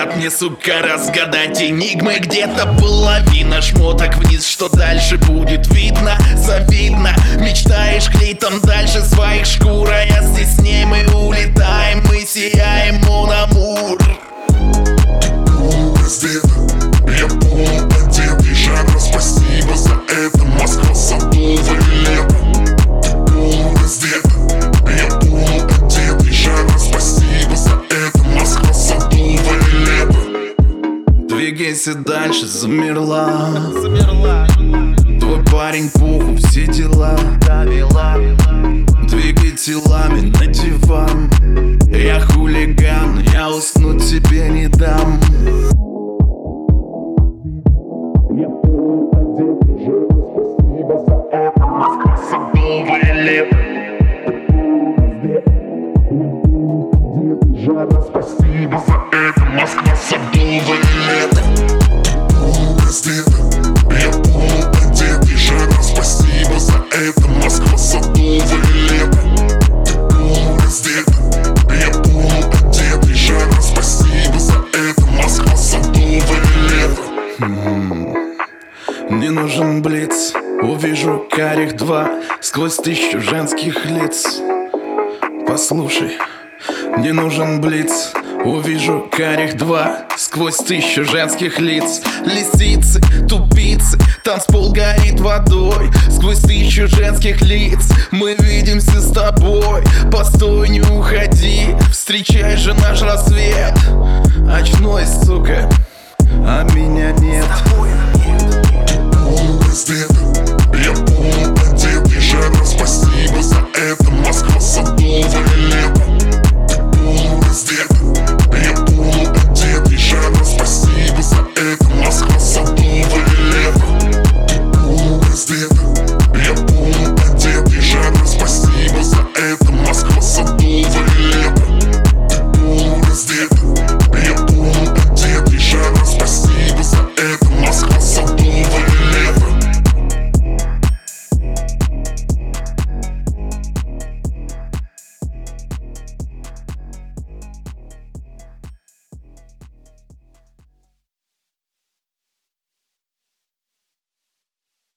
помогат мне, сука, разгадать энигмы. Где-то половина шмоток вниз, что дальше будет видно, завидно. Мечтаешь клеить там дальше своих шкур, а я здесь с ней, мы улетаем, мы сияем, mon amour. Раздета, я полуодет, и Жанна, спасибо за это. Москва, садовое лето. Ты полураздета, я полуодет, и Жанна, спасибо за это. Москва, садовое лето. Двигайся дальше, замерла. Твой парень пуху, все дела. Двигай телами на диван. Я хулиган, я уснуть тебе не дам. Я полуодет, и Жанна, спасибо за это. Москва, садовое лето. Жанна, спасибо за это. Москва, садовое лето. Полураздета, я полуодет, и Жанна, спасибо за это. Москва, садовое лето. Полураздета, я полуодет, и Жанна, спасибо за это. Москва, садовое лето. Мне нужен блиц, увижу карих два сквозь тысячу женских лиц. Послушай, мне нужен блиц, увижу карих два сквозь тысячу женских лиц. Лисицы, тупицы, танцпол горит водой. Сквозь тысячу женских лиц мы видимся с тобой. Постой, не уходи, встречай же наш рассвет. Очнулась, сука, а меня нет. Полураздета,